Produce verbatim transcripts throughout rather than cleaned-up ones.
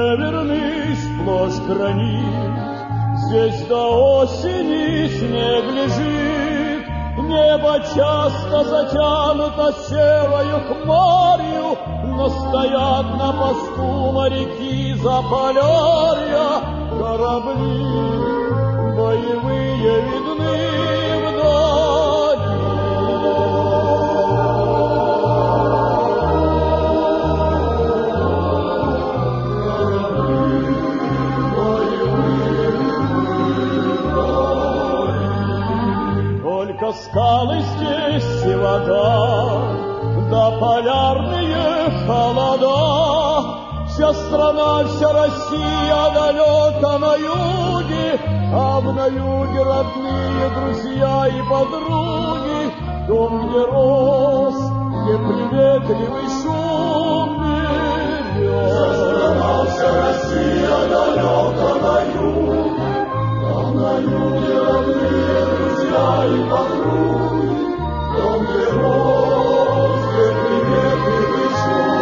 северный сплошь гранит. Здесь до осени снег лежит, небо часто затянуто серою хмарью, но стоят на посту моряки Заполярья. Корабли боевые видны вдали. Только скалы здесь и вода, да полярные холода. Вся страна, вся Россия далека на юге, а на юге родные друзья и подруги. Дом, где рос, где приветливый шум берез. Вся страна, вся Россия далека на юге, а на юге родные друзья и подруги. Дом, где рос, где приветливый шум.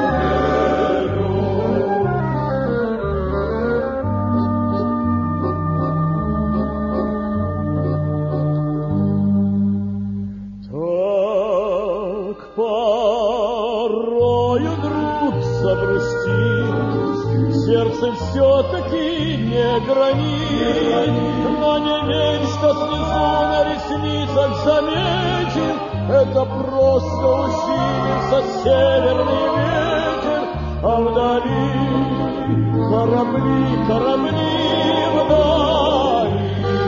Сердце все-таки не гранит, но не верь, что снизу на ресницах заметен. Это просто усилится северный ветер, а вдали корабли, корабли вдали.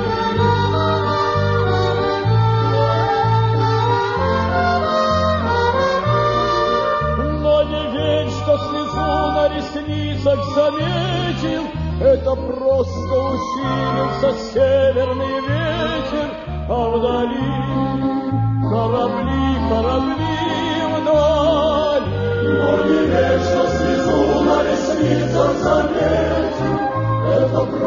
Но не верь, что снизу на ресницах заметил, это просто усилился северный ветер, а вдали корабли, корабли вдали. Но не верь, что снизу на ресницах заметил, это просто